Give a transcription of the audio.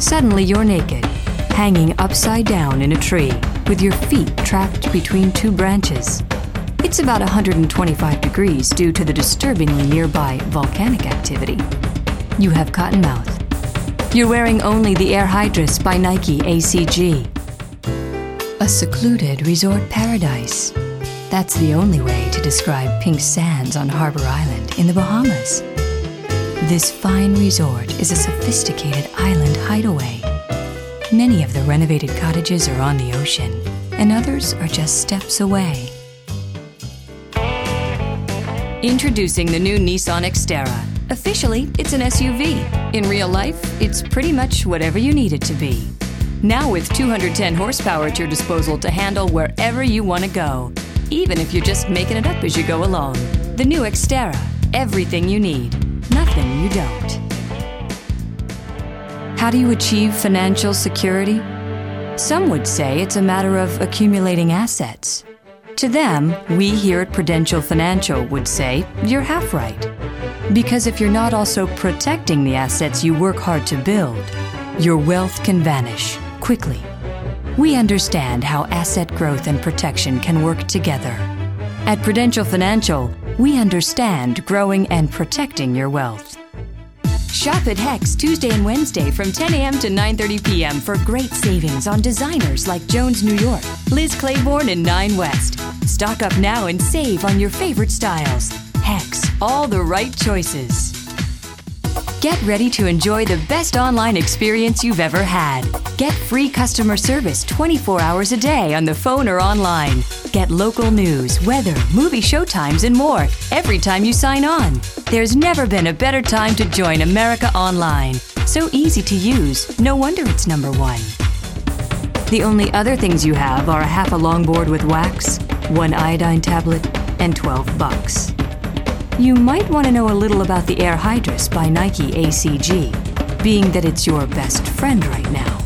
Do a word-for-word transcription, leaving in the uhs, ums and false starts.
Suddenly you're naked, hanging upside down in a tree, with your feet trapped between two branches. It's about one hundred twenty-five degrees due to the disturbingly nearby volcanic activity. You have cottonmouth. You're wearing only the Air Hydrus by Nike A C G. A secluded resort paradise. That's the only way to describe pink sands on Harbor Island in the Bahamas. This fine resort is a sophisticated island hideaway. Many of the renovated cottages are on the ocean, and others are just steps away. Introducing the new Nissan Xterra. Officially, it's an S U V. In real life, it's pretty much whatever you need it to be. Now with two hundred ten horsepower at your disposal to handle wherever you want to go, even if you're just making it up as you go along. The new Xterra. Everything you need. Nothing you don't. How do you achieve financial security? Some would say it's a matter of accumulating assets. To them, we here at Prudential Financial would say you're half right. Because if you're not also protecting the assets you work hard to build, your wealth can vanish quickly. We understand how asset growth and protection can work together. At Prudential Financial, we understand growing and protecting your wealth. Shop at Hex Tuesday and Wednesday from ten a m to nine thirty p m for great savings on designers like Jones New York, Liz Claiborne, and Nine West. Stock up now and save on your favorite styles. Hex, all the right choices. Get ready to enjoy the best online experience you've ever had. Get free customer service twenty-four hours a day on the phone or online. Get local news, weather, movie showtimes, and more every time you sign on. There's never been a better time to join America Online. So easy to use, no wonder it's number one. The only other things you have are a half a longboard with wax, one iodine tablet, and twelve bucks. You might want to know a little about the Air Hydrus by Nike A C G, being that it's your best friend right now.